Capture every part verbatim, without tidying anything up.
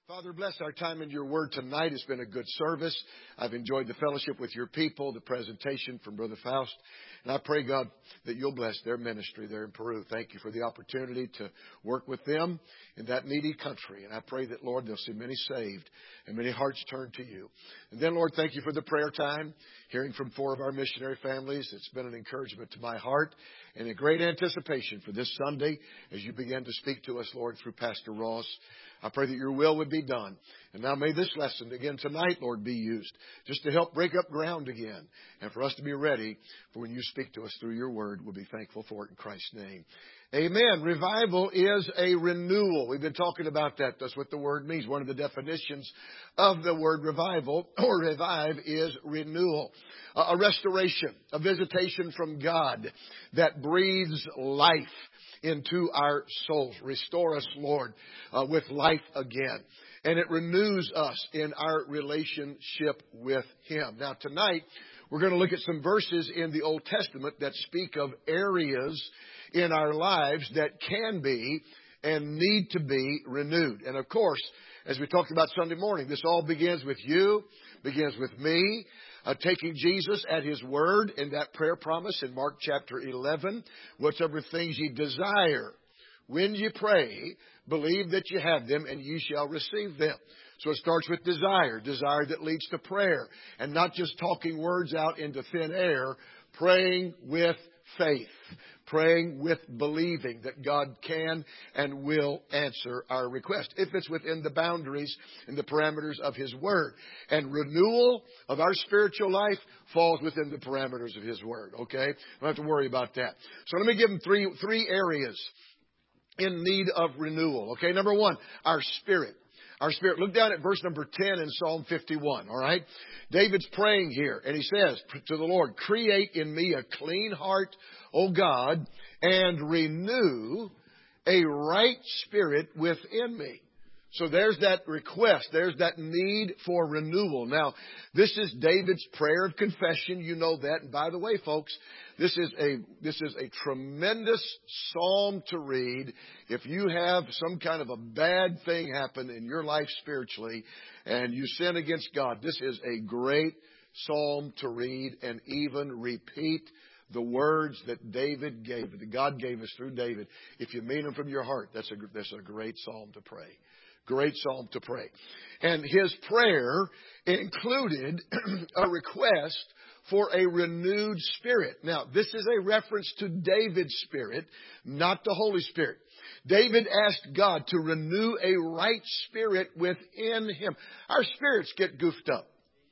Father, bless our time in your word tonight. It's been a good service. I've enjoyed the fellowship with your people, the presentation from Brother Faust. And I pray, God, that you'll bless their ministry there in Peru. Thank you for the opportunity to work with them in that needy country. And I pray that, Lord, they'll see many saved and many hearts turned to you. And then, Lord, thank you for the prayer time, hearing from four of our missionary families. It's been an encouragement to my heart and a great anticipation for this Sunday as you begin to speak to us, Lord, through Pastor Ross. I pray that your will would be done. And now may this lesson again tonight, Lord, be used just to help break up ground again and for us to be ready for when you speak to us through your word. We'll be thankful for it in Christ's name. Amen. Revival is a renewal. We've been talking about that. That's what the word means. One of the definitions of the word revival or revive is renewal. A restoration, a visitation from God that breathes life into our souls. Restore us, Lord, uh, with life again. And it renews us in our relationship with Him. Now, tonight, we're going to look at some verses in the Old Testament that speak of areas in our lives that can be and need to be renewed. And, of course, as we talked about Sunday morning, this all begins with you, begins with me. Uh, taking Jesus at His word in that prayer promise in Mark chapter eleven. Whatsoever things ye desire, when ye pray, believe that you have them and ye shall receive them. So it starts with desire, desire that leads to prayer. And not just talking words out into thin air, praying with faith. Praying with believing that God can and will answer our request if it's within the boundaries and the parameters of His Word. And renewal of our spiritual life falls within the parameters of His Word, okay? Don't have to worry about that. So let me give them three, three areas in need of renewal, okay? Number one, our spirit. Our spirit. Look down at verse number ten in Psalm fifty-one, all right? David's praying here, and he says to the Lord, create in me a clean heart, O God, and renew a right spirit within me. So there's that request. There's that need for renewal. Now, this is David's prayer of confession. You know that. And by the way, folks, this is a this is a tremendous psalm to read. If you have some kind of a bad thing happen in your life spiritually and you sin against God, this is a great psalm to read and even repeat the words that David gave, that God gave us through David. If you mean them from your heart, that's a, that's a great psalm to pray. Great psalm to pray. And his prayer included a request for a renewed spirit. Now, this is a reference to David's spirit, not the Holy Spirit. David asked God to renew a right spirit within him. Our spirits get goofed up.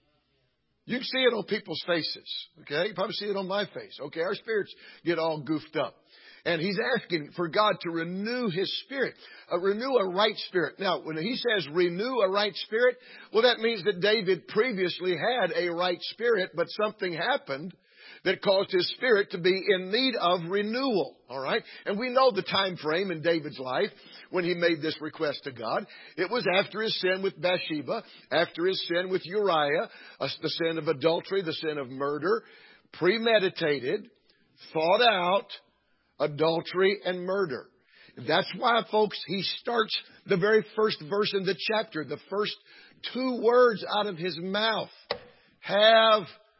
You can see it on people's faces, okay? You probably see it on my face, okay? Our spirits get all goofed up. And he's asking for God to renew his spirit, uh, renew a right spirit. Now, when he says renew a right spirit, well, that means that David previously had a right spirit, but something happened that caused his spirit to be in need of renewal, all right? And we know the time frame in David's life when he made this request to God. It was after his sin with Bathsheba, after his sin with Uriah, uh, the sin of adultery, the sin of murder, premeditated, thought out, adultery and murder. That's why, folks, he starts the very first verse in the chapter, the first two words out of his mouth. Have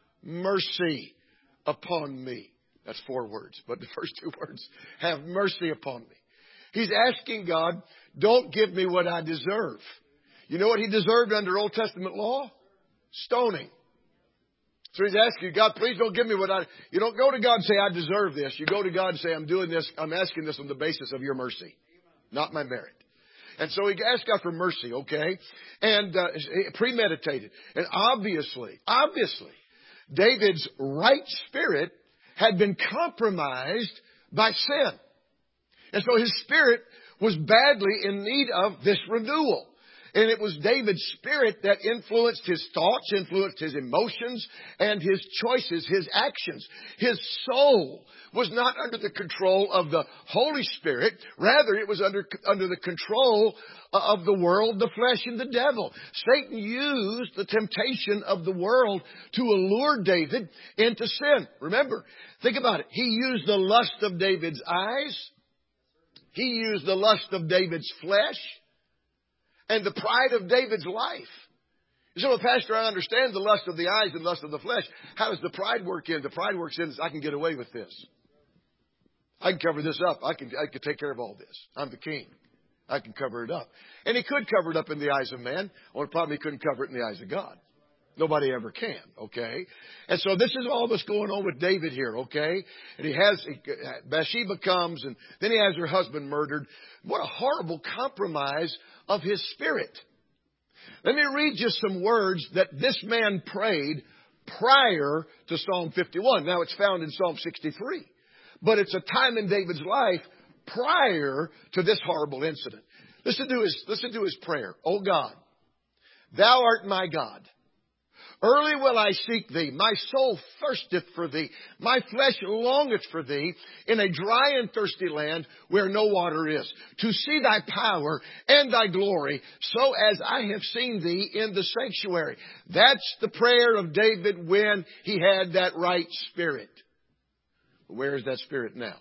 mercy upon me. That's four words, but the first two words, have mercy upon me. He's asking God, don't give me what I deserve. You know what he deserved under Old Testament law? Stoning. So he's asking, God, please don't give me what I... You don't go to God and say, I deserve this. You go to God and say, I'm doing this. I'm asking this on the basis of your mercy, not my merit. And so he asked God for mercy, okay? And uh, premeditated. And obviously, obviously, David's right spirit had been compromised by sin. And so his spirit was badly in need of this renewal. And it was David's spirit that influenced his thoughts, influenced his emotions, and his choices, his actions. His soul was not under the control of the Holy Spirit. Rather, it was under, under the control of the world, the flesh, and the devil. Satan used the temptation of the world to allure David into sin. Remember, think about it. He used the lust of David's eyes. He used the lust of David's flesh. and the pride of David's life. You say, well, Pastor, I understand the lust of the eyes and lust of the flesh. How does the pride work in? The pride works in is I can get away with this. I can cover this up. I can, I can take care of all this. I'm the king. I can cover it up. And he could cover it up in the eyes of man. Only problem, he couldn't cover it in the eyes of God. Nobody ever can, okay? And so this is all that's going on with David here, okay? And he has, Bathsheba comes, and then he has her husband murdered. What a horrible compromise of his spirit. Let me read you some words that this man prayed prior to Psalm fifty-one. Now, it's found in Psalm sixty-three. But it's a time in David's life prior to this horrible incident. Listen to his, listen to his prayer. O God, thou art my God. Early will I seek thee. My soul thirsteth for thee. My flesh longeth for thee in a dry and thirsty land where no water is, to see thy power and thy glory, so as I have seen thee in the sanctuary. That's the prayer of David when he had that right spirit. Where is that spirit now?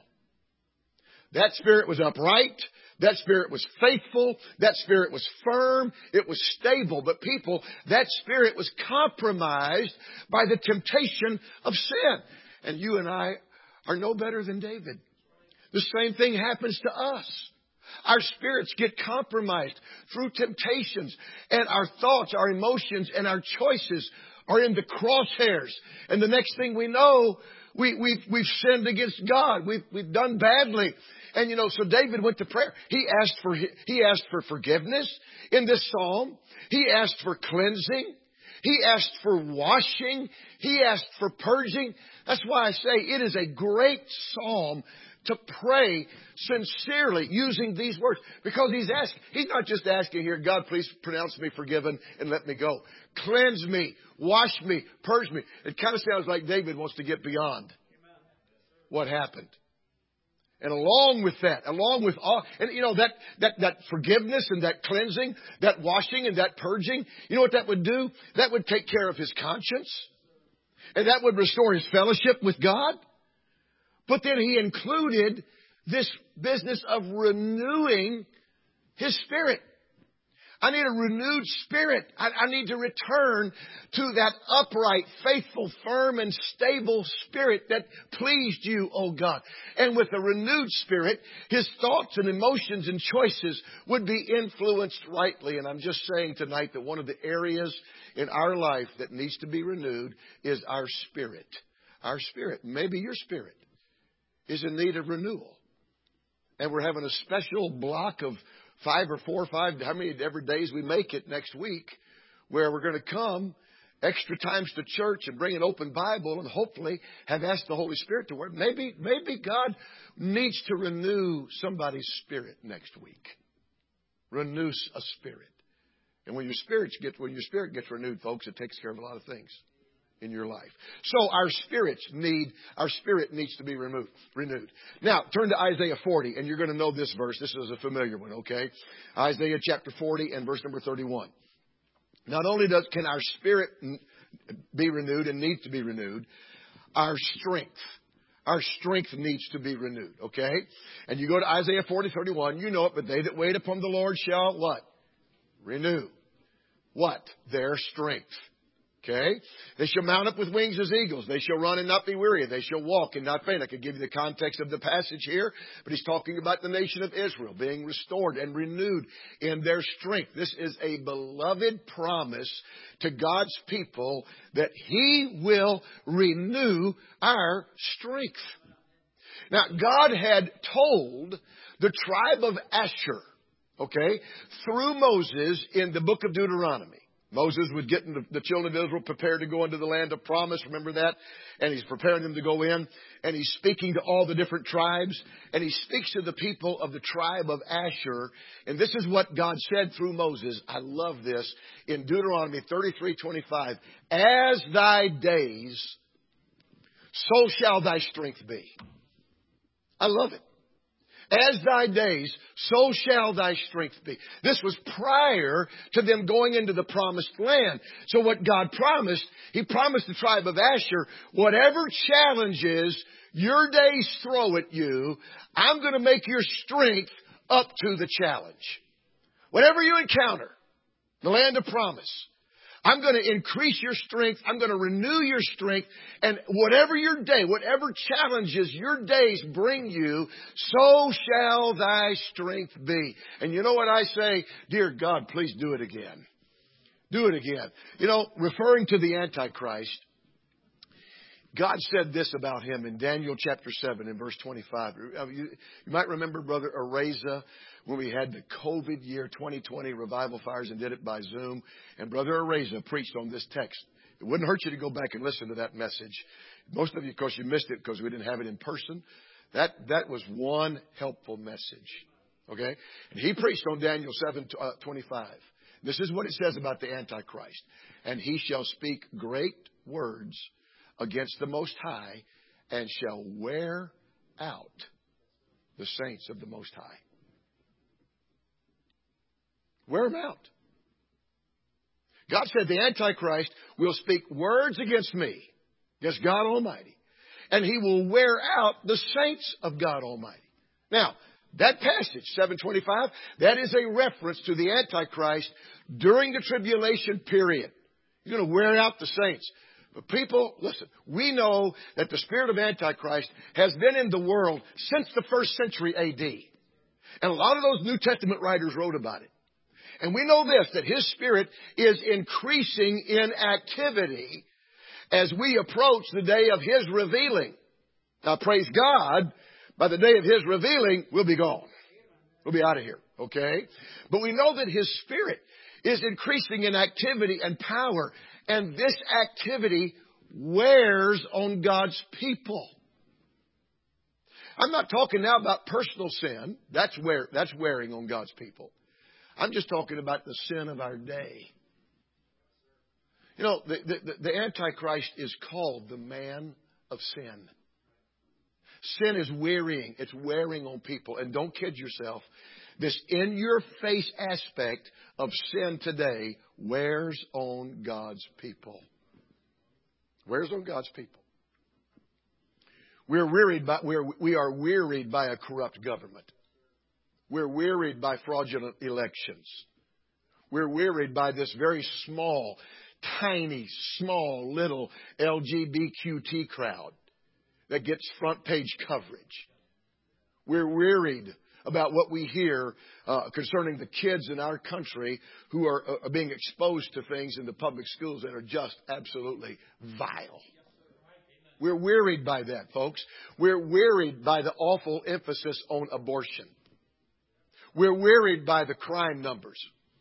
That spirit was upright. That spirit was faithful. That spirit was firm. It was stable. But people, that spirit was compromised by the temptation of sin. And you and I are no better than David. The same thing happens to us. Our spirits get compromised through temptations. And our thoughts, our emotions, and our choices are in the crosshairs. And the next thing we know, we, we've, we've sinned against God. We've, we've done badly. And you know, so David went to prayer. He asked for, he asked for forgiveness in this psalm. He asked for cleansing. He asked for washing. He asked for purging. That's why I say it is a great psalm to pray sincerely using these words. Because he's asking, he's not just asking here, God, please pronounce me forgiven and let me go. Cleanse me, wash me, purge me. It kind of sounds like David wants to get beyond what happened. And along with that, along with all, and you know, that, that, that forgiveness and that cleansing, that washing and that purging, you know what that would do? That would take care of his conscience. And that would restore his fellowship with God. But then he included this business of renewing his spirit. I need a renewed spirit. I, I need to return to that upright, faithful, firm, and stable spirit that pleased you, oh God. And with a renewed spirit, his thoughts and emotions and choices would be influenced rightly. And I'm just saying tonight that one of the areas in our life that needs to be renewed is our spirit. Our spirit. Maybe your spirit is in need of renewal. And we're having a special block of five or four or five, how many ever days we make it next week, where we're going to come extra times to church and bring an open Bible and hopefully have asked the Holy Spirit to work. Maybe, maybe God needs to renew somebody's spirit next week. Renew a spirit. And when your spirits get, when your spirit gets renewed, folks, it takes care of a lot of things in your life. So our spirits need, our spirit needs to be removed, renewed. Now, turn to Isaiah forty, and you're going to know this verse. This is a familiar one, okay? Isaiah chapter forty and verse number thirty-one. Not only does can our spirit be renewed and needs to be renewed, our strength, our strength needs to be renewed, okay? And you go to Isaiah forty, thirty-one, you know it, but they that wait upon the Lord shall what? Renew. What? Their strength. Okay? They shall mount up with wings as eagles. They shall run and not be weary. They shall walk and not faint. I could give you the context of the passage here, but he's talking about the nation of Israel being restored and renewed in their strength. This is a beloved promise to God's people that He will renew our strength. Now, God had told the tribe of Asher, okay, through Moses in the book of Deuteronomy. Moses was getting the, the children of Israel prepared to go into the land of promise. Remember that? And he's preparing them to go in. And he's speaking to all the different tribes. And he speaks to the people of the tribe of Asher. And this is what God said through Moses. I love this. In Deuteronomy thirty-three twenty-five. As thy days, so shall thy strength be. I love it. As thy days, so shall thy strength be. This was prior to them going into the promised land. So what God promised, He promised the tribe of Asher, whatever challenges your days throw at you, I'm going to make your strength up to the challenge. Whatever you encounter, the land of promise, I'm going to increase your strength. I'm going to renew your strength. And whatever your day, whatever challenges your days bring you, so shall thy strength be. And you know what I say? Dear God, please do it again. Do it again. You know, referring to the Antichrist, God said this about him in Daniel chapter seven in verse twenty-five. You, you might remember Brother Areza when we had the COVID year twenty twenty revival fires and did it by Zoom. And Brother Areza preached on this text. It wouldn't hurt you to go back and listen to that message. Most of you, of course, you missed it because we didn't have it in person. That, that was one helpful message. Okay? And he preached on Daniel seven twenty-five. This is what it says about the Antichrist. And he shall speak great words against the Most High, and shall wear out the saints of the Most High. Wear them out. God said the Antichrist will speak words against me, against God Almighty, and he will wear out the saints of God Almighty. Now, that passage, seven twenty-five, that is a reference to the Antichrist during the tribulation period. He's going to wear out the saints. But people, listen, we know that the spirit of Antichrist has been in the world since the first century A D. And a lot of those New Testament writers wrote about it. And we know this, that his spirit is increasing in activity as we approach the day of his revealing. Now, praise God, by the day of his revealing, we'll be gone. We'll be out of here, okay? But we know that his spirit is increasing in activity and power. And this activity wears on God's people. I'm not talking now about personal sin. That's wear, that's wearing on God's people. I'm just talking about the sin of our day. You know, the, the, the Antichrist is called the man of sin. Sin is wearying. It's wearing on people. And don't kid yourself. This in-your-face aspect of sin today wears on God's people. Wears on God's people. We're wearied by, we're, we are wearied by a corrupt government. We're wearied by fraudulent elections. We're wearied by this very small, tiny, small, little L G B T Q crowd that gets front page coverage. We're wearied about what we hear uh, concerning the kids in our country who are, uh, are being exposed to things in the public schools that are just absolutely vile. We're wearied by that, folks. We're wearied by the awful emphasis on abortion. We're wearied by the crime numbers.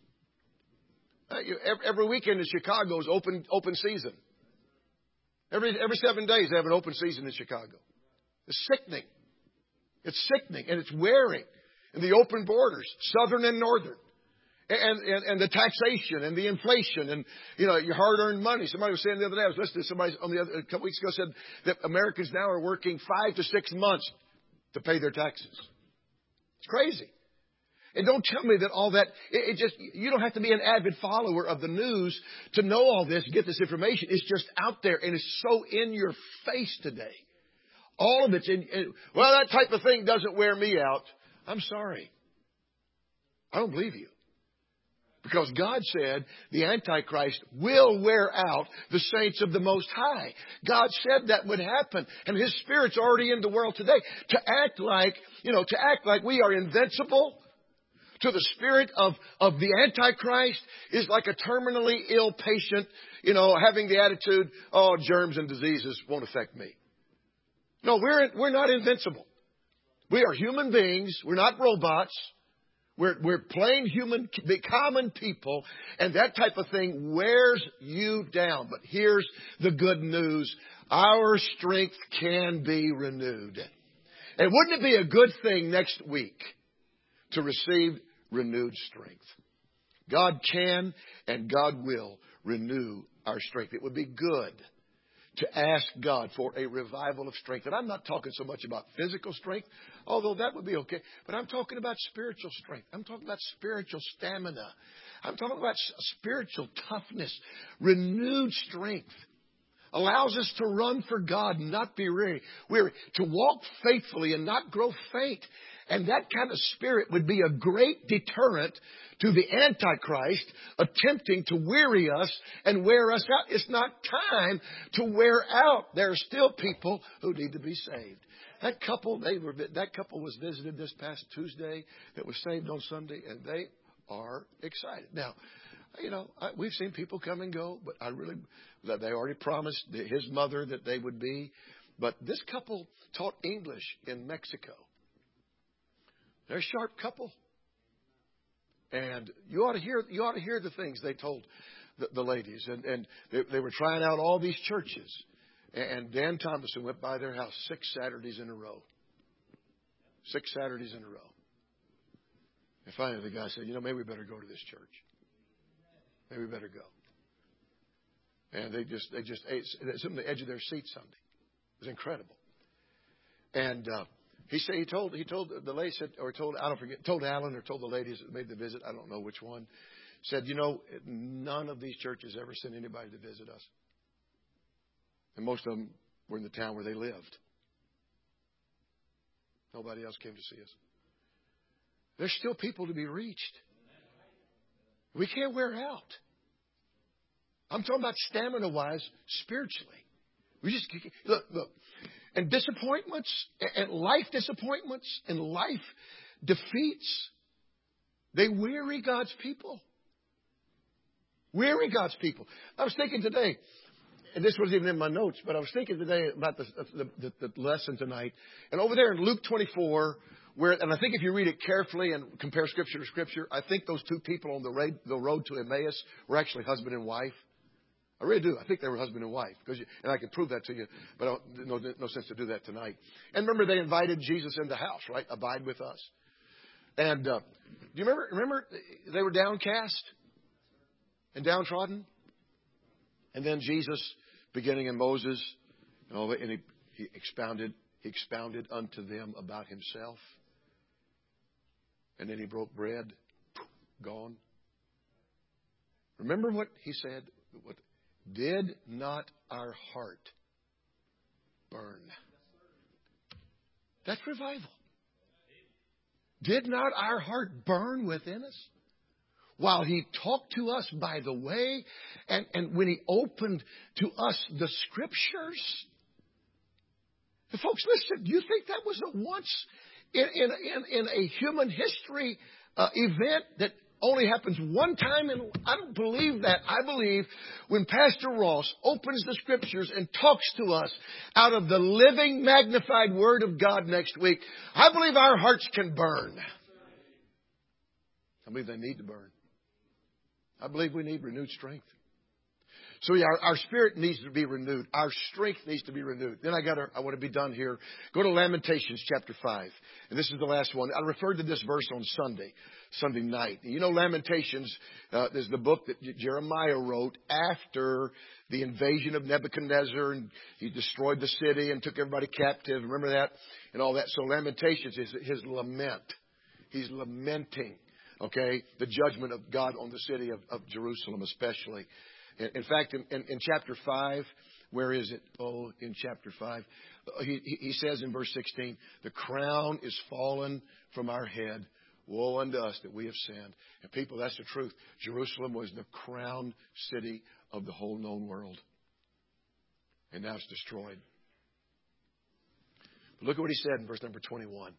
Uh, you, every, every weekend in Chicago is open, open season. Every, every seven days they have an open season in Chicago. It's sickening. It's sickening and it's wearing. And the open borders, southern and northern. And, and, and the taxation and the inflation and, you know, your hard-earned money. Somebody was saying the other day, I was listening to somebody on the other, a couple weeks ago said that Americans now are working five to six months to pay their taxes. It's crazy. And don't tell me that all that, it, it just, you don't have to be an avid follower of the news to know all this, get this information. It's just out there and it's so in your face today. All of it's in, in, well, that type of thing doesn't wear me out. I'm sorry. I don't believe you. Because God said the Antichrist will wear out the saints of the Most High. God said that would happen. And His Spirit's already in the world today. To act like, you know, to act like we are invincible to the spirit of, of the Antichrist is like a terminally ill patient, you know, having the attitude, oh, germs and diseases won't affect me. No, we're, we're not invincible. We are human beings. We're not robots. We're, we're plain human, common people, and that type of thing wears you down. But here's the good news. Our strength can be renewed. And wouldn't it be a good thing next week to receive renewed strength? God can and God will renew our strength. It would be good to ask God for a revival of strength. And I'm not talking so much about physical strength, although that would be okay. But I'm talking about spiritual strength. I'm talking about spiritual stamina. I'm talking about spiritual toughness. Renewed strength allows us to run for God and not be weary. Weary. To walk faithfully and not grow faint. And that kind of spirit would be a great deterrent to the Antichrist attempting to weary us and wear us out. It's not time to wear out. There are still people who need to be saved. That couple, they were, that couple was visited this past Tuesday that was saved on Sunday, and they are excited. Now, you know, I, we've seen people come and go, but I really, that they already promised his mother that they would be. But this couple taught English in Mexico. They're a sharp couple. And you ought to hear, you ought to hear the things they told the, the ladies. And, and they, they were trying out all these churches. And Dan Thomason went by their house six Saturdays in a row. Six Saturdays in a row. And finally the guy said, you know, maybe we better go to this church. Maybe we better go. And they just, they just ate, it's on the edge of their seat Sunday. It was incredible. And, uh, He said he told he told the lady said or told I don't forget told Alan or told the ladies that made the visit, I don't know which one, said, you know, none of these churches ever sent anybody to visit us. And most of them were in the town where they lived. Nobody else came to see us. There's still people to be reached. We can't wear out. I'm talking about stamina wise spiritually. We just look look. And disappointments, and life disappointments, and life defeats, they weary God's people. Weary God's people. I was thinking today, and this wasn't even in my notes, but I was thinking today about the, the, the, the lesson tonight. And over there in Luke twenty-four, where, and I think if you read it carefully and compare Scripture to Scripture, I think those two people on the road, the road to Emmaus were actually husband and wife. I really do. I think they were husband and wife, because you, and I can prove that to you, but I don't, no, no sense to do that tonight. And remember, they invited Jesus in the house, right? Abide with us. And uh, do you remember? Remember, they were downcast and downtrodden, and then Jesus, beginning in Moses, and all that, and he, he expounded, he expounded unto them about himself, and then he broke bread, gone. Remember what he said? What? Did not our heart burn? That's revival. Did not our heart burn within us while he talked to us by the way, and, and when he opened to us the Scriptures? And folks, listen, do you think that was a once in, in, in, in a human history uh, event that only happens one time? And I don't believe that. I believe when Pastor Ross opens the Scriptures and talks to us out of the living, magnified Word of God next week, I believe our hearts can burn. I believe they need to burn. I believe we need renewed strength. So yeah, our, our spirit needs to be renewed. Our strength needs to be renewed. Then I got to, I want to be done here. Go to Lamentations chapter five. And this is the last one. I referred to this verse on Sunday, Sunday night. You know, Lamentations uh, is the book that Jeremiah wrote after the invasion of Nebuchadnezzar, and he destroyed the city and took everybody captive. Remember that? And all that. So Lamentations is his lament. He's lamenting, okay, the judgment of God on the city of, of Jerusalem especially. In fact, in, in, in chapter five, where is it? Oh, in chapter five, he, he says in verse sixteen, the crown is fallen from our head. Woe unto us that we have sinned. And people, that's the truth. Jerusalem was the crown city of the whole known world. And now it's destroyed. But look at what he said in verse number twenty-one.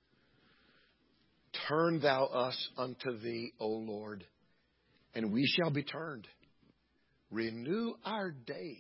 Turn thou us unto thee, O Lord, and we shall be turned. Renew our days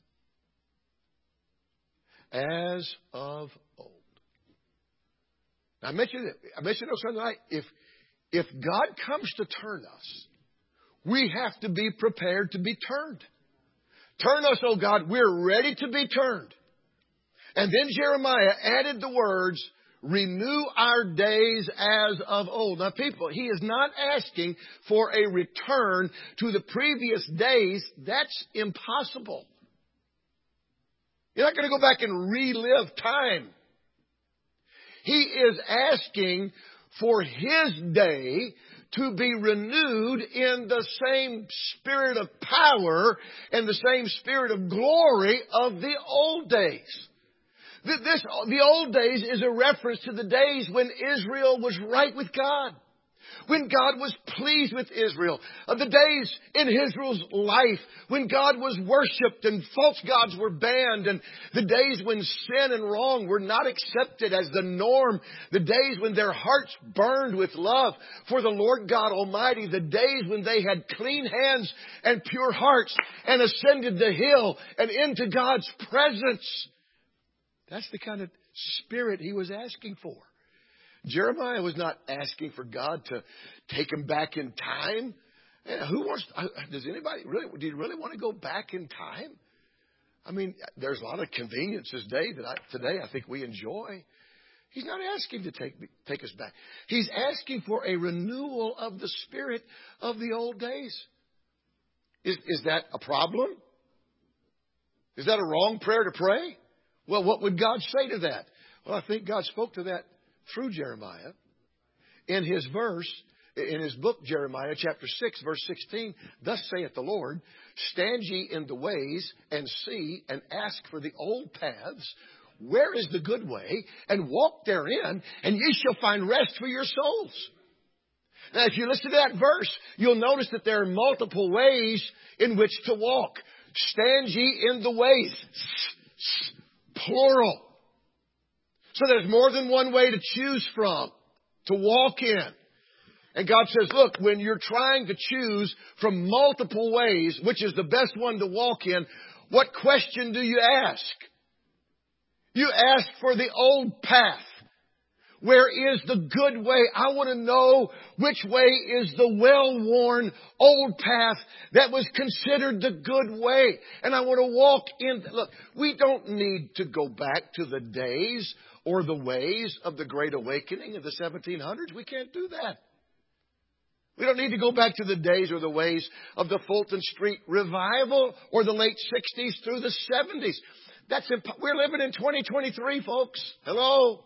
as of old. Now, I mentioned it. I mentioned it Sunday night. If, if God comes to turn us, we have to be prepared to be turned. Turn us, O God. We're ready to be turned. And then Jeremiah added the words, renew our days as of old. Now, people, he is not asking for a return to the previous days. That's impossible. You're not going to go back and relive time. He is asking for his day to be renewed in the same spirit of power and the same spirit of glory of the old days. This, the old days is a reference to the days when Israel was right with God. When God was pleased with Israel. Of the days in Israel's life when God was worshipped and false gods were banned. And the days when sin and wrong were not accepted as the norm. The days when their hearts burned with love for the Lord God Almighty. The days when they had clean hands and pure hearts and ascended the hill and into God's presence. That's the kind of spirit he was asking for. Jeremiah was not asking for God to take him back in time. Who wants? Does anybody really? Do you really want to go back in time? I mean, there's a lot of conveniences today that I, today I think we enjoy. He's not asking to take take us back. He's asking for a renewal of the spirit of the old days. Is is that a problem? Is that a wrong prayer to pray? Well, what would God say to that? Well, I think God spoke to that through Jeremiah. In his verse, in his book, Jeremiah, chapter six, verse sixteen, thus saith the Lord, stand ye in the ways and see and ask for the old paths. Where is the good way? And walk therein, and ye shall find rest for your souls. Now, if you listen to that verse, you'll notice that there are multiple ways in which to walk. Stand ye in the ways. Plural. So there's more than one way to choose from, to walk in. And God says, look, when you're trying to choose from multiple ways, which is the best one to walk in, what question do you ask? You ask for the old path. Where is the good way? I want to know which way is the well-worn old path that was considered the good way. And I want to walk in. Look, we don't need to go back to the days or the ways of the Great Awakening in the seventeen hundreds. We can't do that. We don't need to go back to the days or the ways of the Fulton Street Revival or the late sixties through the seventies. That's imp- We're living in twenty twenty-three, folks. Hello.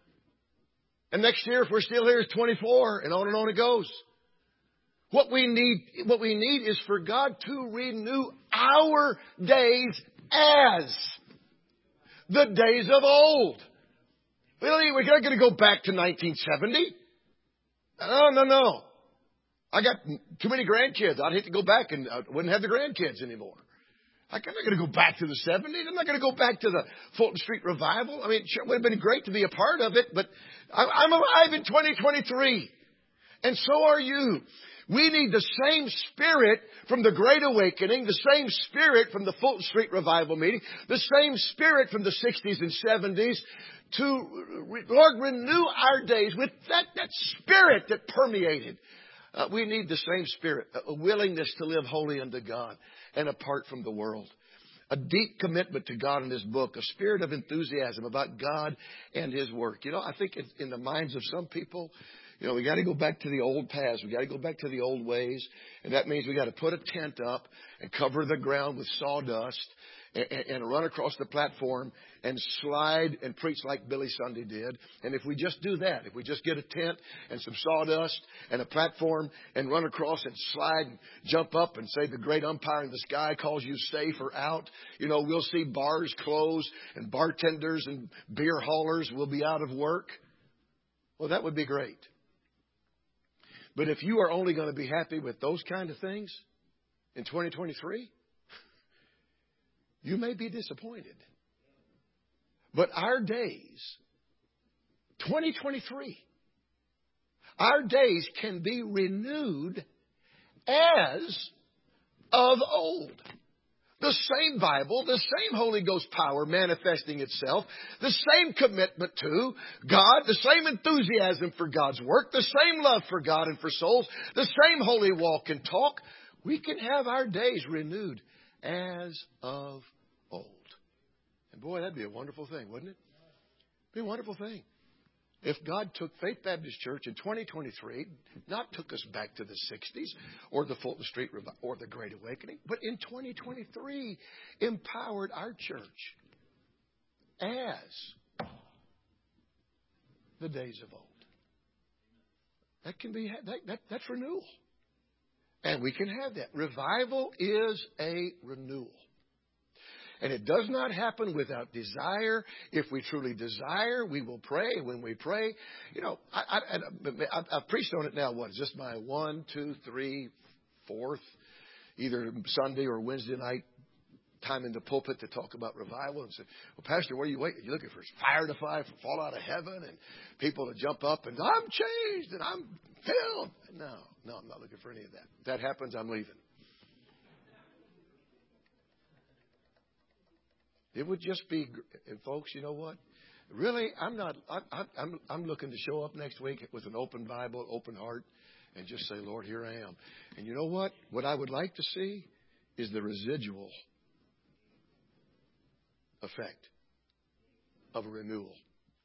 And next year, if we're still here, it's twenty-four, and on and on it goes. What we need, what we need is for God to renew our days as the days of old. We don't need, we're not going to go back to nineteen seventy. No, no, no. I got too many grandkids. I'd hate to go back and I wouldn't have the grandkids anymore. I'm not going to go back to the seventies. I'm not going to go back to the Fulton Street Revival. I mean, it sure would have been great to be a part of it, but I'm alive in twenty twenty-three. And so are you. We need the same spirit from the Great Awakening, the same spirit from the Fulton Street Revival meeting, the same spirit from the sixties and seventies to, Lord, renew our days with that, that spirit that permeated. Uh, we need the same spirit, a willingness to live holy unto God and apart from the world. A deep commitment to God in this book, a spirit of enthusiasm about God and His work. You know, I think in, in the minds of some people, you know, we got to go back to the old paths. We got to go back to the old ways. And that means we got to put a tent up and cover the ground with sawdust and, and run across the platform and slide and preach like Billy Sunday did. And if we just do that, if we just get a tent and some sawdust and a platform and run across and slide and jump up and say the great umpire in the sky calls you safe or out, you know, we'll see bars close and bartenders and beer haulers will be out of work. Well, that would be great. But if you are only going to be happy with those kind of things in twenty twenty-three, you may be disappointed. But our days, twenty twenty-three, our days can be renewed as of old. The same Bible, the same Holy Ghost power manifesting itself, the same commitment to God, the same enthusiasm for God's work, the same love for God and for souls, the same holy walk and talk. We can have our days renewed as of old. And boy, that'd be a wonderful thing, wouldn't it? It'd be a wonderful thing. If God took Faith Baptist Church in twenty twenty-three, not took us back to the sixties or the Fulton Street Revival or the Great Awakening, but in twenty twenty-three empowered our church as the days of old. That can be that, that that's renewal. And we can have that. Revival is a renewal. And it does not happen without desire. If we truly desire, we will pray. When we pray, you know, I, I, I, I've preached on it now. What is this, my one, two, three, fourth, either Sunday or Wednesday night time in the pulpit to talk about revival, and say, well, Pastor, what are you waiting? You're looking for fire to fire, fall out of heaven, and people to jump up and I'm changed and I'm filled. No, no, I'm not looking for any of that. If that happens, I'm leaving. It would just be, and folks, you know what? Really, I'm not. I, I'm I'm looking to show up next week with an open Bible, open heart, and just say, Lord, here I am. And you know what? What I would like to see is the residual effect of a renewal.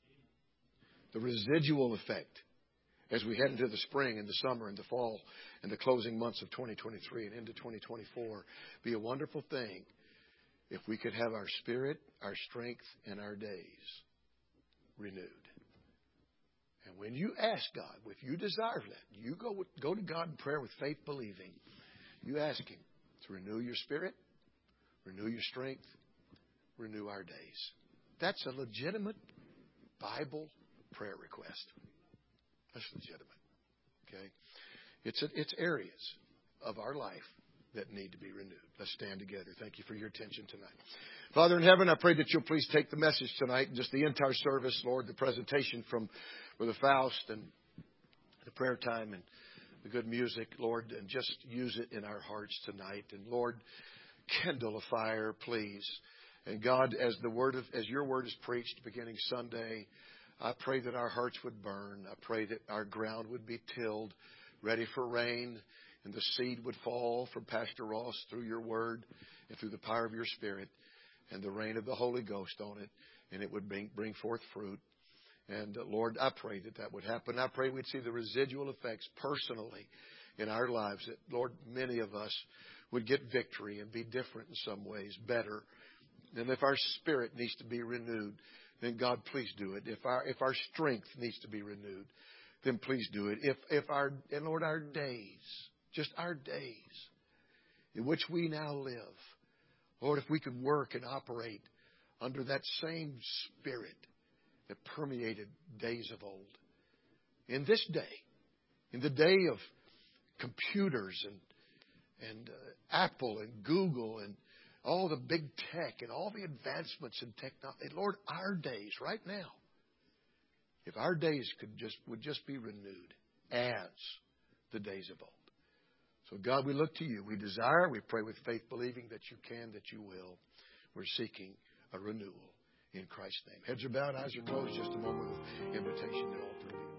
The residual effect as we head into the spring and the summer and the fall and the closing months of twenty twenty-three and into twenty twenty-four be a wonderful thing if we could have our spirit, our strength, and our days renewed. And when you ask God, if you desire that, you go, go to God in prayer with faith, believing. You ask Him to renew your spirit, renew your strength, renew our days. That's a legitimate Bible prayer request. That's legitimate. Okay? It's, a, it's areas of our life that need to be renewed. Let's stand together. Thank you for your attention tonight. Father in heaven, I pray that you'll please take the message tonight, just the entire service, Lord, the presentation from Brother Faust and the prayer time and the good music, Lord, and just use it in our hearts tonight. And Lord, kindle a fire, please. And God, as the word of, as your word is preached beginning Sunday, I pray that our hearts would burn. I pray that our ground would be tilled, ready for rain, and the seed would fall from Pastor Ross through your word and through the power of your Spirit and the rain of the Holy Ghost on it, and it would bring, bring forth fruit. And uh, Lord, I pray that that would happen. I pray we'd see the residual effects personally in our lives, that, Lord, many of us would get victory and be different in some ways, better. And if our spirit needs to be renewed, then God, please do it. If our if our strength needs to be renewed, then please do it. If if our and Lord, our days, just our days in which we now live, Lord, if we could work and operate under that same spirit that permeated days of old. In this day, in the day of computers and and uh, Apple and Google and all the big tech and all the advancements in technology. Lord, our days right now, if our days could just would just be renewed as the days of old. So God, we look to you. We desire, we pray with faith, believing that you can, that you will. We're seeking a renewal in Christ's name. Heads are bowed, eyes are closed. Just a moment of invitation to all three.